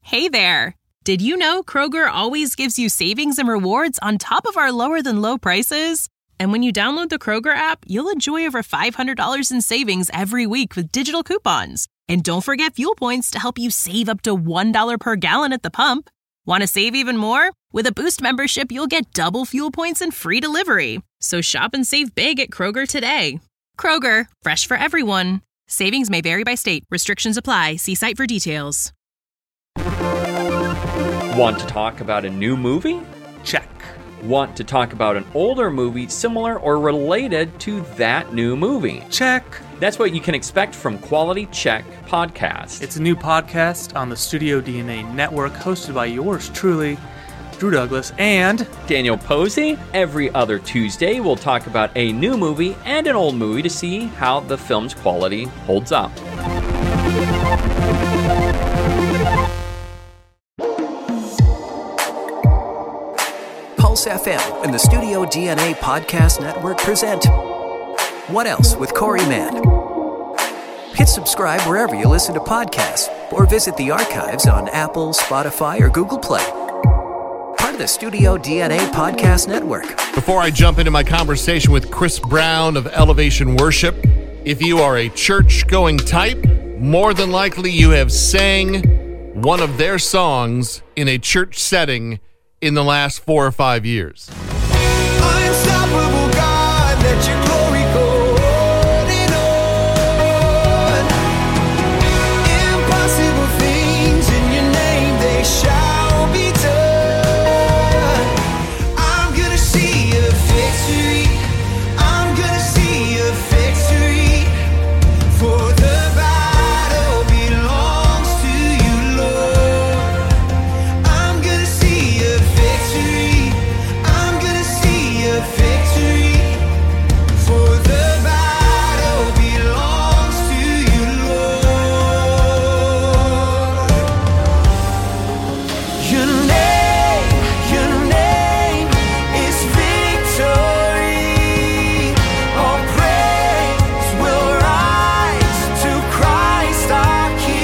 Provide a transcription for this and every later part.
Hey there! Did you know Kroger always gives you savings and rewards on top of our lower-than-low prices? And when you download the Kroger app, you'll enjoy over $500 in savings every week with digital coupons. And don't forget fuel points to help you save up to $1 per gallon at the pump. Want to save even more? With a Boost membership, you'll get double fuel points and free delivery. So shop and save big at Kroger today. Kroger, fresh for everyone. Savings may vary by state. Restrictions apply. See site for details. Want to talk about a new movie? Check. Want to talk about an older movie similar or related to that new movie? Check. That's what you can expect from Quality Check Podcast. It's a new podcast on the Studio DNA network, hosted by yours truly, Drew Douglas and Daniel Posey. Every other Tuesday, we'll talk about a new movie and an old movie to see how the film's quality holds up. Pulse FM and the Studio DNA Podcast Network present What Else with Corey Mann. Hit subscribe wherever you listen to podcasts or visit the archives on Apple, Spotify, or Google Play. Part of the Studio DNA Podcast Network. Before I jump into my conversation with Chris Brown of Elevation Worship, if you are a church-going type, more than likely you have sang one of their songs in a church setting in the last 4 or 5 years. Unstoppable God, let your glory go on and on. Impossible things in your name, they shall be done. I'm gonna see a victory. I'm gonna see a victory. For the battle belongs to you, Lord. I'm gonna see a victory. I'm gonna see a victory. For the battle belongs to you, Lord. Your name is victory. All praise will rise to Christ our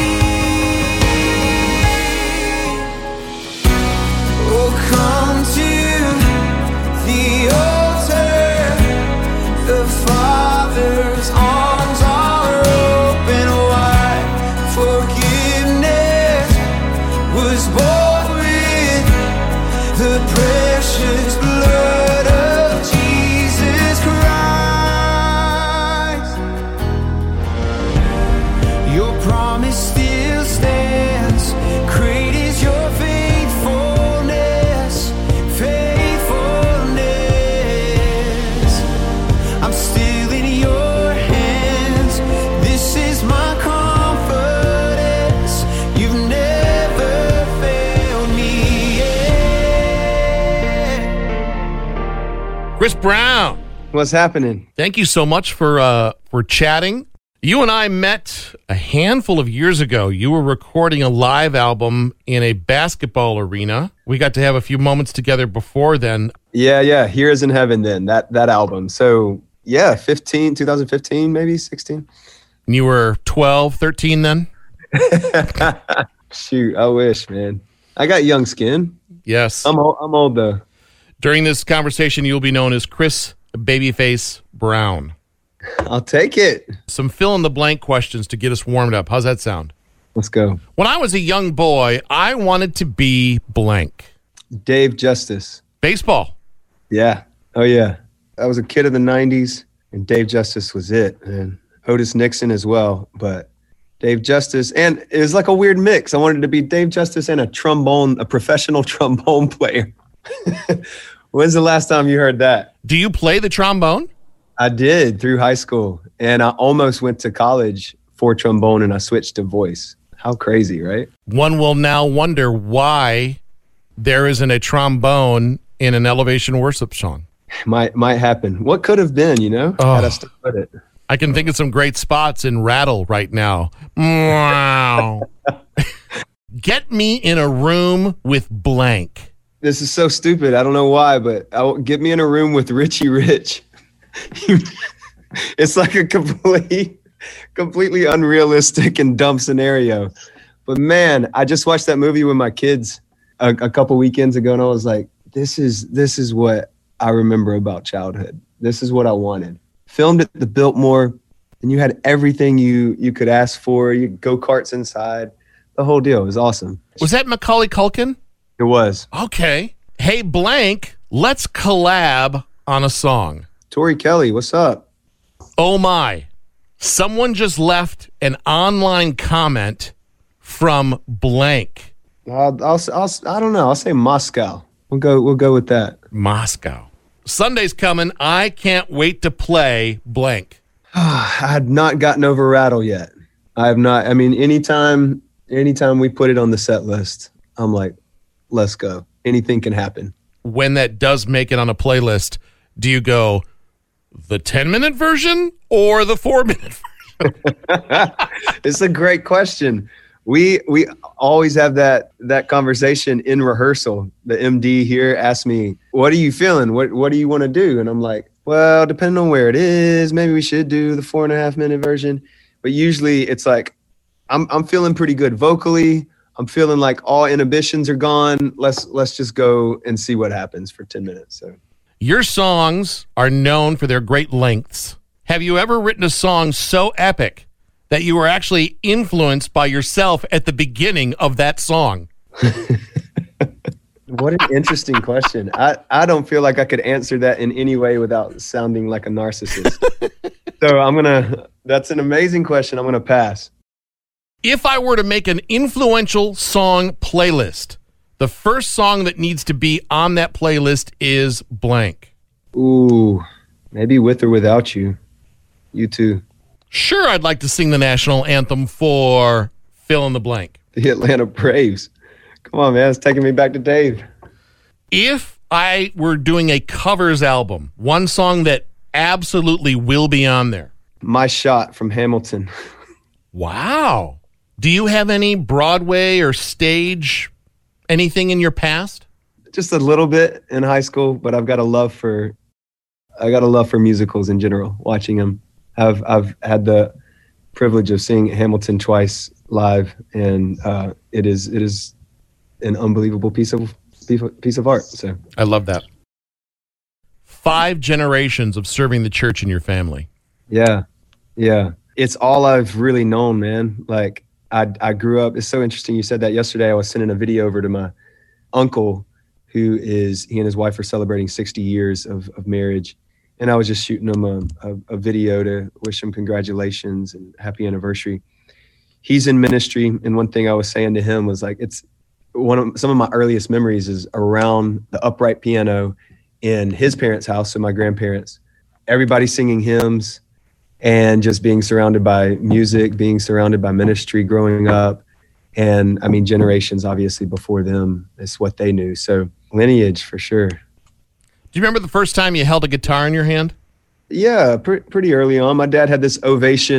King. Oh, come to the altar. The Father's arms are open wide. Forgiveness was bought with the precious blood of Jesus Christ. Your promise still stands. Great is your faithfulness. I'm still in your hands. This is my confidence. You've never failed me yet. Chris Brown, What's happening? thank you so much for chatting. You and I met a handful of years ago. You were recording a live album in a basketball arena. We got to have a few moments together before then. Yeah. Here is in Heaven then, that album. So, yeah, 2015, maybe 16. And you were 12, 13 then? Shoot, I wish, man. I got young skin. Yes. I'm old though. During this conversation, you'll be known as Chris Babyface Brown. I'll take it. Some fill-in-the-blank questions to get us warmed up. How's that sound? Let's go. When I was a young boy, I wanted to be blank. Dave Justice. Baseball. Yeah. Oh, yeah. I was a kid of the 90s, and Dave Justice was it, and Otis Nixon as well. But Dave Justice, and it was like a weird mix. I wanted to be Dave Justice and a professional trombone player. When's the last time you heard that? Do you play the trombone? I did through high school, and I almost went to college for trombone, and I switched to voice. How crazy, right? One will now wonder why there isn't a trombone in an Elevation Worship song. Might happen. What could have been, had I stuck with it. I can think of some great spots in Rattle right now. Wow. Get me in a room with blank. This is so stupid. I don't know why, but get me in a room with Richie Rich. It's like a completely unrealistic and dumb scenario. But man, I just watched that movie with my kids a couple weekends ago, and I was like, this is what I remember about childhood. This is what I wanted. Filmed at the Biltmore, and you had everything you could ask for. You go-karts inside. The whole deal. It was awesome. Was that Macaulay Culkin? It was. Okay. Hey, blank, let's collab on a song. Tori Kelly, what's up? Oh my. Someone just left an online comment from blank. I don't know. I'll say Moscow. We'll go with that. Moscow. Sunday's coming. I can't wait to play blank. I had not gotten over Rattle yet. I have not. I mean, anytime we put it on the set list, I'm like, let's go. Anything can happen. When that does make it on a playlist, do you go the 10-minute version or the 4-minute version? It's a great question. We always have that conversation in rehearsal. The MD here asks me, what are you feeling? What do you want to do? And I'm like, well, depending on where it is, maybe we should do the 4.5-minute version. But usually it's like, I'm feeling pretty good vocally. I'm feeling like all inhibitions are gone. Let's just go and see what happens for 10 minutes. So your songs are known for their great lengths. Have you ever written a song so epic that you were actually influenced by yourself at the beginning of that song? What an interesting question. I don't feel like I could answer that in any way without sounding like a narcissist. So that's an amazing question. I'm going to pass. If I were to make an influential song playlist, the first song that needs to be on that playlist is blank. Ooh, maybe With or Without You. You too. Sure, I'd like to sing the national anthem for fill in the blank. The Atlanta Braves. Come on, man. It's taking me back to Dave. If I were doing a covers album, one song that absolutely will be on there. My Shot from Hamilton. Wow. Do you have any Broadway or stage anything in your past? Just a little bit in high school, but I've got a love for musicals in general, watching them. I've had the privilege of seeing Hamilton twice live, and it is an unbelievable piece of art. So I love that. 5 generations of serving the church in your family. Yeah. It's all I've really known, man. Like I grew up. It's so interesting. You said that yesterday. I was sending a video over to my uncle, he and his wife are celebrating 60 years of marriage. And I was just shooting him a video to wish him congratulations and happy anniversary. He's in ministry. And one thing I was saying to him was like, some of my earliest memories is around the upright piano in his parents' house. So my grandparents, everybody singing hymns and just being surrounded by music, being surrounded by ministry growing up. And I mean, generations obviously before them, it's what they knew. So lineage for sure. Do you remember the first time you held a guitar in your hand? Yeah, pretty early on. My dad had this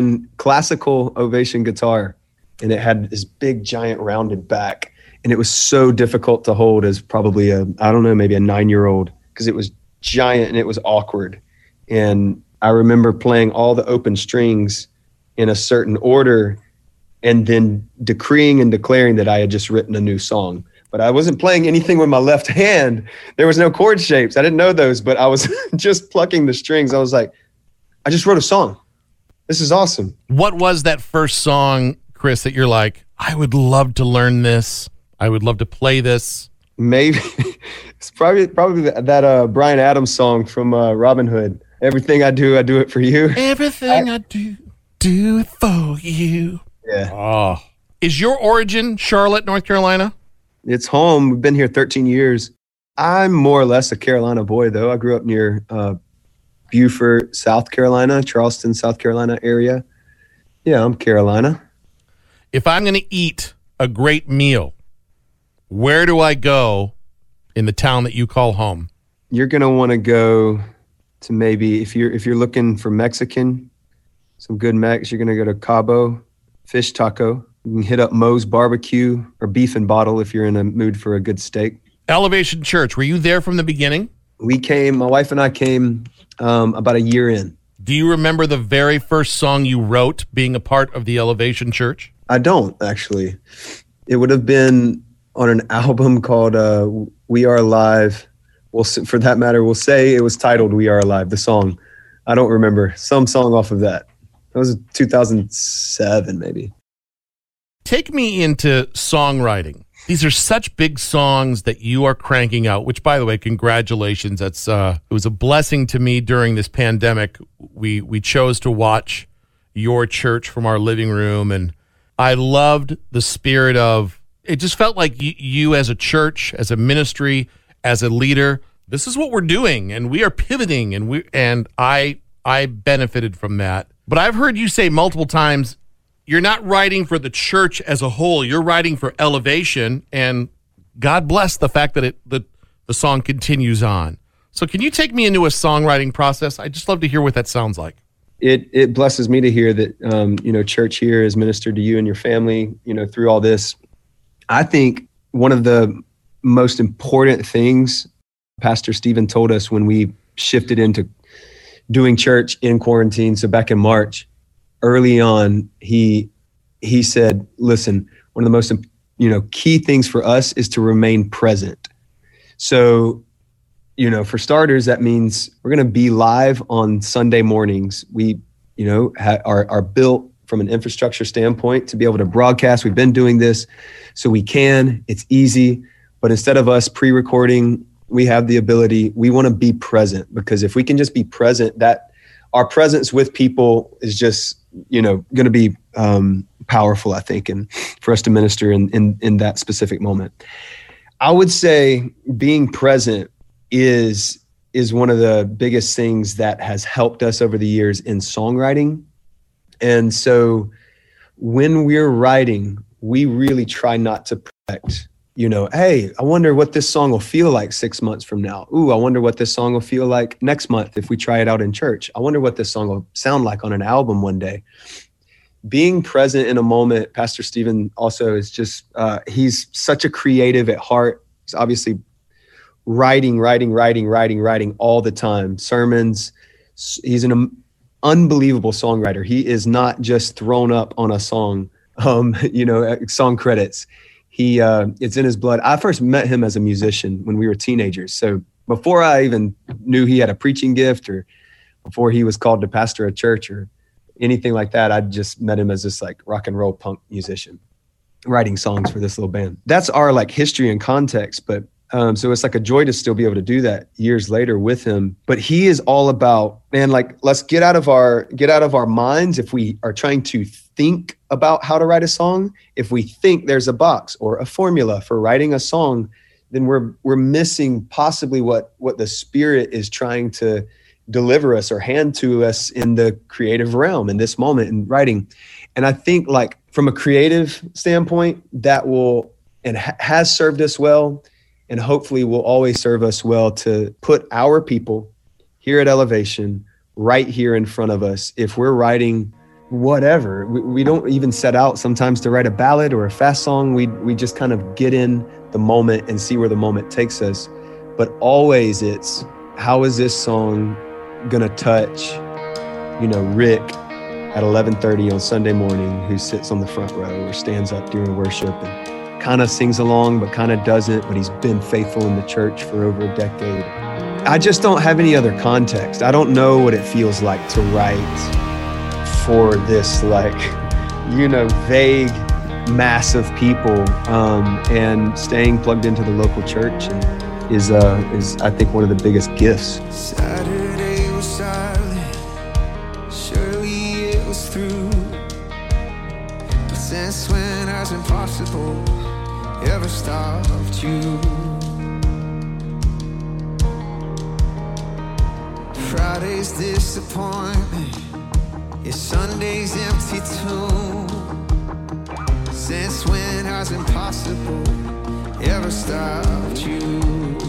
classical Ovation guitar, and it had this big, giant, rounded back. And it was so difficult to hold as probably maybe a 9-year-old, because it was giant and it was awkward. And I remember playing all the open strings in a certain order and then decreeing and declaring that I had just written a new song. But I wasn't playing anything with my left hand. There was no chord shapes. I didn't know those, but I was just plucking the strings. I was like, I just wrote a song. This is awesome. What was that first song, Chris, that you're like, I would love to learn this. I would love to play this. Maybe it's probably that Bryan Adams song from Robin Hood. Everything I do it for you. Everything I do it for you. Yeah. Oh. Is your origin Charlotte, North Carolina? It's home. We've been here 13 years. I'm more or less a Carolina boy, though. I grew up near Beaufort, South Carolina, Charleston, South Carolina area. Yeah, I'm Carolina. If I'm going to eat a great meal, where do I go in the town that you call home? You're going to want to go to maybe, if you're looking for Mexican, some good Mex, you're going to go to Cabo Fish Taco. You can hit up Moe's Barbecue or Beef and Bottle if you're in a mood for a good steak. Elevation Church, were you there from the beginning? My wife and I came about a year in. Do you remember the very first song you wrote being a part of the Elevation Church? I don't actually. It would have been on an album called We Are Alive. For that matter, we'll say it was titled We Are Alive, the song. I don't remember. Some song off of that. That was 2007, maybe. Take me into songwriting. These are such big songs that you are cranking out, which, by the way, congratulations. It was a blessing to me during this pandemic. We chose to watch your church from our living room, and I loved the spirit of, it just felt like you as a church, as a ministry, as a leader, this is what we're doing, and we are pivoting, and I benefited from that. But I've heard you say multiple times, you're not writing for the church as a whole. You're writing for Elevation, and God bless the fact that the song continues on. So can you take me into a songwriting process? I'd just love to hear what that sounds like. It blesses me to hear that, church here has ministered to you and your family, through all this. I think one of the most important things Pastor Stephen told us when we shifted into doing church in quarantine, so back in March, early on, he said, listen, one of the most, key things for us is to remain present. So, for starters, that means we're going to be live on Sunday mornings. We, are built from an infrastructure standpoint to be able to broadcast. We've been doing this so we can, it's easy, but instead of us pre-recording, we have the ability, we want to be present, because if we can just be present, that our presence with people is just, going to be powerful, I think, and for us to minister in that specific moment. I would say being present is one of the biggest things that has helped us over the years in songwriting. And so when we're writing, we really try not to project, hey, I wonder what this song will feel like 6 months from now. Ooh, I wonder what this song will feel like next month if we try it out in church. I wonder what this song will sound like on an album one day. Being present in a moment, Pastor Stephen also is just, he's such a creative at heart. He's obviously writing all the time. Sermons. He's an unbelievable songwriter. He is not just thrown up on a song, song credits. It's in his blood. I first met him as a musician when we were teenagers. So before I even knew he had a preaching gift, or before he was called to pastor a church or anything like that, I just met him as this like rock and roll punk musician writing songs for this little band. That's our like history and context. But so it's like a joy to still be able to do that years later with him. But he is all about, man, like, let's get out of our minds. If we are trying to think about how to write a song, if we think there's a box or a formula for writing a song, then we're missing possibly what the Spirit is trying to deliver us or hand to us in the creative realm in this moment in writing. And I think, like, from a creative standpoint, that will and has served us well, and hopefully will always serve us well, to put our people here at Elevation right here in front of us. If we're writing whatever, we don't even set out sometimes to write a ballad or a fast song. We just kind of get in the moment and see where the moment takes us. But always it's, how is this song gonna touch, Rick at 11:30 on Sunday morning, who sits on the front row or stands up during worship and kind of sings along, but kind of doesn't, but he's been faithful in the church for over a decade. I just don't have any other context. I don't know what it feels like to write for this, vague mass of people, and staying plugged into the local church is I think one of the biggest gifts. Saturday was silent, surely it was through. But since when has impossible ever stopped you? Friday's disappointment, your Sunday's empty too. Since when has impossible ever stopped you?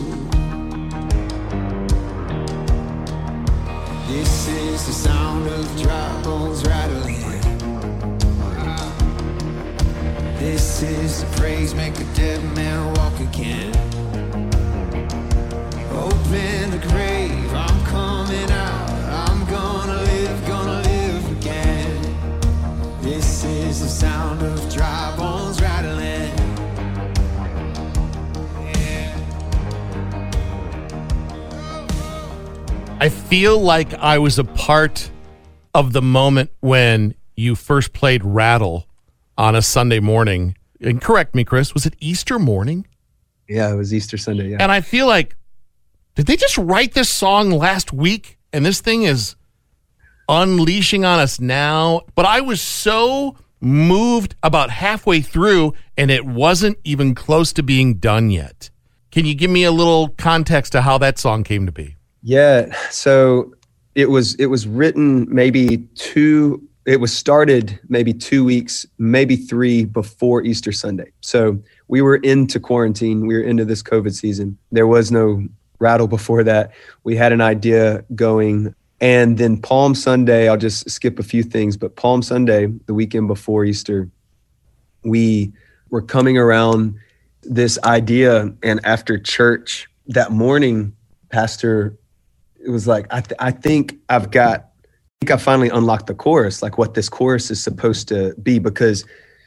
This is the sound of dry bones rattling. This is the praise, make a dead man walk again. Open the grave, I'm coming out. I'm gonna live again. This is the sound of I feel like I was a part of the moment when you first played Rattle on a Sunday morning. And correct me, Chris, was it Easter morning? Yeah, it was Easter Sunday, yeah. And I feel like, did they just write this song last week? And this thing is unleashing on us now? But I was so moved about halfway through, and it wasn't even close to being done yet. Can you give me a little context to how that song came to be? Yeah, so it was written it was started maybe 2 weeks, maybe 3 before Easter Sunday. So we were into quarantine. We were into this COVID season. There was no Rattle before that. We had an idea going. And then Palm Sunday, I'll just skip a few things, but Palm Sunday, the weekend before Easter, we were coming around this idea. And after church that morning, Pastor, it was like, I think I finally unlocked the chorus, like what this chorus is supposed to be, because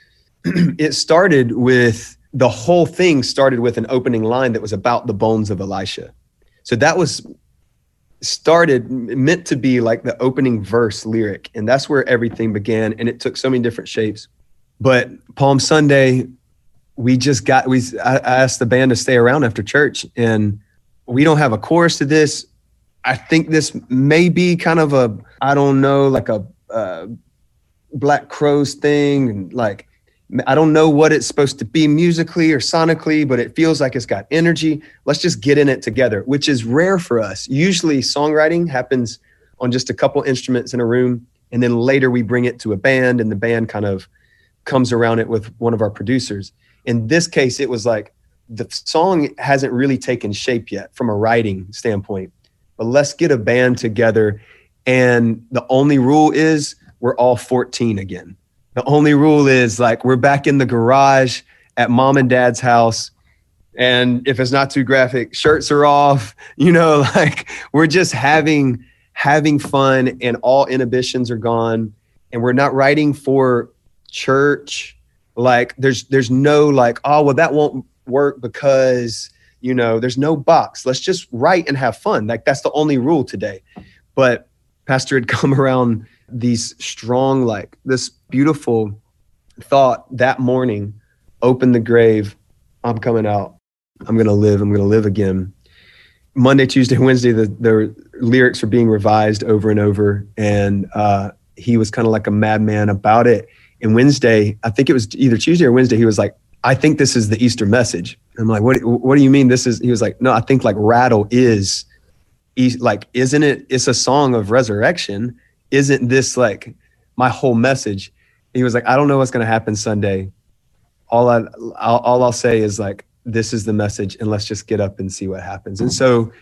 the whole thing started with an opening line that was about the bones of Elisha. So that was meant to be like the opening verse lyric. And that's where everything began. And it took so many different shapes. But Palm Sunday, I asked the band to stay around after church, and we don't have a chorus to this. I think this may be kind of like a Black Crowes thing. And like, I don't know what it's supposed to be musically or sonically, but it feels like it's got energy. Let's just get in it together, which is rare for us. Usually songwriting happens on just a couple instruments in a room, and then later we bring it to a band, and the band kind of comes around it with one of our producers. In this case, it was like the song hasn't really taken shape yet from a writing standpoint, but let's get a band together. And the only rule is we're all 14 again. The only rule is like we're back in the garage at mom and dad's house. And if it's not too graphic, shirts are off, like we're just having fun, and all inhibitions are gone. And we're not writing for church. Like there's no like, oh, well, that won't work because, there's no box. Let's just write and have fun. Like that's the only rule today. But Pastor had come around these strong, like this beautiful thought that morning: open the grave, I'm coming out, I'm going to live again. Monday, Tuesday, Wednesday, the lyrics are being revised over and over. And he was kind of like a madman about it. And Wednesday, I think it was either Tuesday or Wednesday, he was like, I think this is the Easter message. I'm like, what do you mean this is? He was like, no, I think like Rattle is like, isn't it? It's a song of resurrection. Isn't this like my whole message? He was like, I don't know what's going to happen Sunday. All I'll say is like, this is the message, and let's just get up and see what happens. And so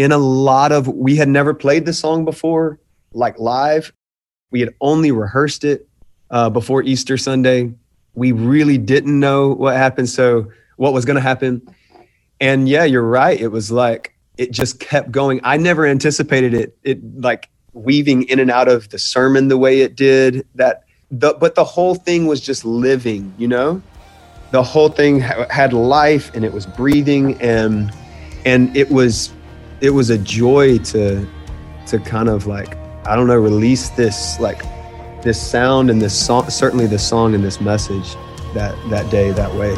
we had never played the song before, like live. We had only rehearsed it before Easter Sunday. We really didn't know what was going to happen. And yeah, you're right. It was like, it just kept going. I never anticipated it like weaving in and out of the sermon the way it did. But the whole thing was just living, the whole thing had life, and it was breathing, and it was a joy to kind of like, I don't know, release this sound and this song, certainly this song and this message that day, that way.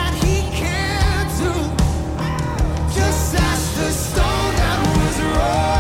Just as the stone that was rolled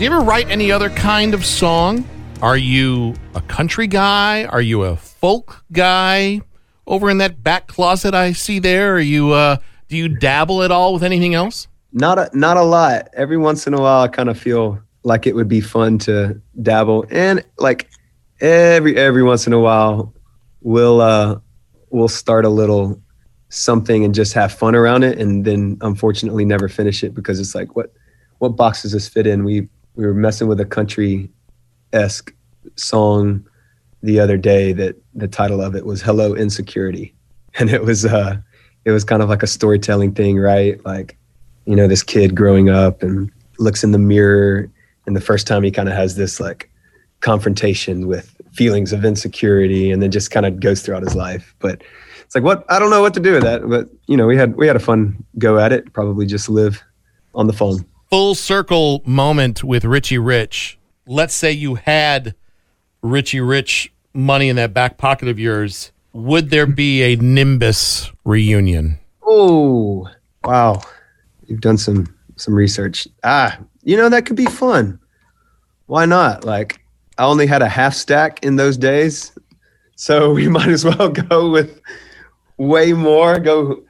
Do you ever write any other kind of song? Are you a country guy? Are you a folk guy? Over in that back closet I see there, are you? Do you dabble at all with anything else? Not a lot. Every once in a while, I kind of feel like it would be fun to dabble, and like every once in a while, we'll start a little something and just have fun around it, and then unfortunately never finish it because it's like, what box does this fit in? We were messing with a country-esque song the other day that the title of it was Hello Insecurity. And it was kind of like a storytelling thing, right? Like, you know, this kid growing up and looks in the mirror, and the first time he kind of has this like confrontation with feelings of insecurity, and then just kind of goes throughout his life. But it's like, I don't know what to do with that. But, you know, we had a fun go at it, probably just live on the phone. Full circle moment with Richie Rich. Let's say you had Richie Rich money in that back pocket of yours. Would there be a Nimbus reunion? Oh, wow. You've done some research. You know, that could be fun. Why not? Like, I only had a half stack in those days, so we might as well go with way more. Go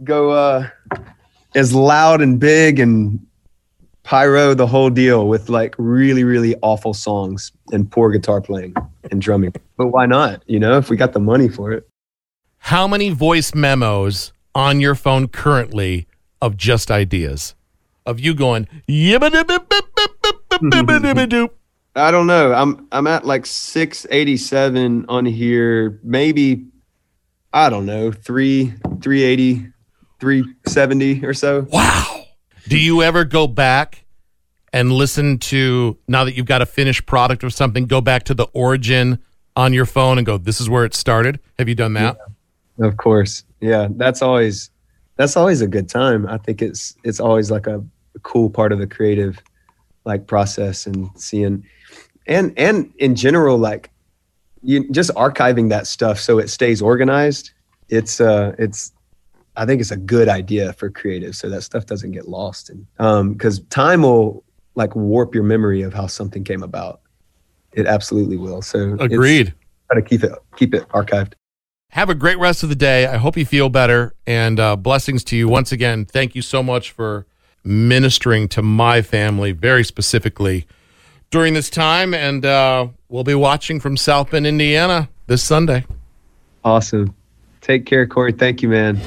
as loud and big and pyro the whole deal with like really, really awful songs and poor guitar playing and drumming. But why not? You know, if we got the money for it. How many voice memos on your phone currently of just ideas? Of you going, yibba-dibba-bip-bip-bip-bip-bip-bip-bip-bip. I don't know. I'm at like 687 on here. Maybe, I don't know, 380, 370 or so. Wow. Do you ever go back and listen to, now that you've got a finished product or something, go back to the origin on your phone and go, this is where it started? Have you done that? Yeah, of course. Yeah, that's always a good time. I think it's always like a cool part of the creative like process, and seeing and in general, like, you just archiving that stuff so it stays organized. I think it's a good idea for creatives, so that stuff doesn't get lost. And because time will like warp your memory of how something came about. It absolutely will. So agreed. Try to keep it archived. Have a great rest of the day. I hope you feel better, and blessings to you. Once again, thank you so much for ministering to my family very specifically during this time. And we'll be watching from South Bend, Indiana this Sunday. Awesome. Take care, Corey. Thank you, man.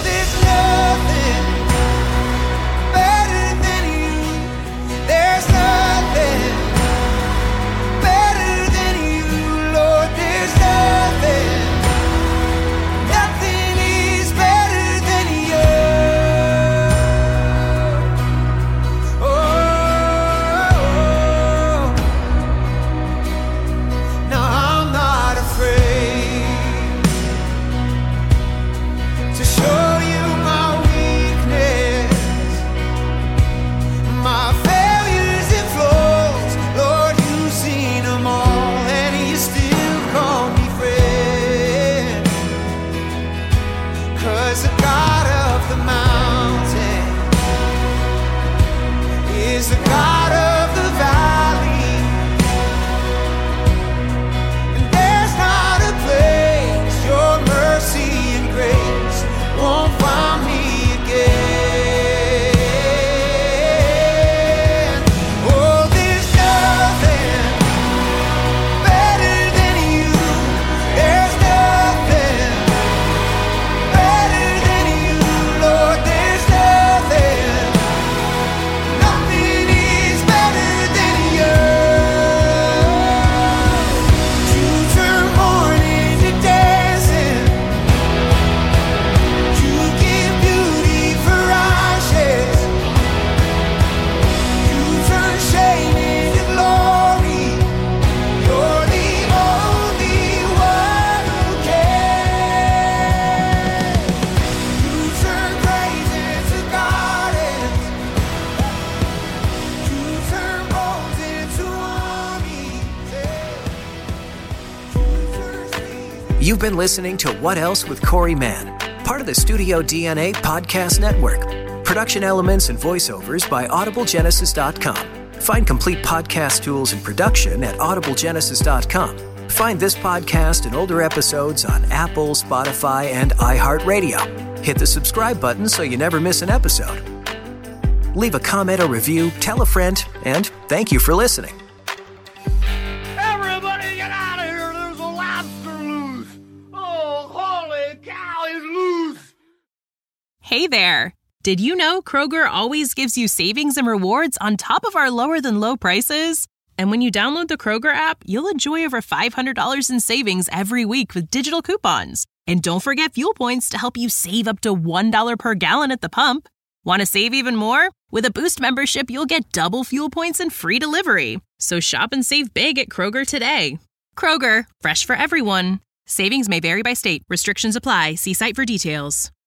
You've been listening to What Else with Corey Mann, part of the Studio DNA podcast network. Production elements and voiceovers by audiblegenesis.com. Find complete podcast tools and production at audiblegenesis.com. Find this podcast and older episodes on Apple, Spotify, and iHeartRadio. Hit the subscribe button so you never miss an episode. Leave a comment or review, tell a friend, and thank you for listening. Everybody get out of here! There's a lobster loose! Oh, holy cow, he's loose! Hey there! Did you know Kroger always gives you savings and rewards on top of our lower-than-low prices? And when you download the Kroger app, you'll enjoy over $500 in savings every week with digital coupons. And don't forget fuel points to help you save up to $1 per gallon at the pump. Want to save even more? With a Boost membership, you'll get double fuel points and free delivery. So shop and save big at Kroger today. Kroger, fresh for everyone. Savings may vary by state. Restrictions apply. See site for details.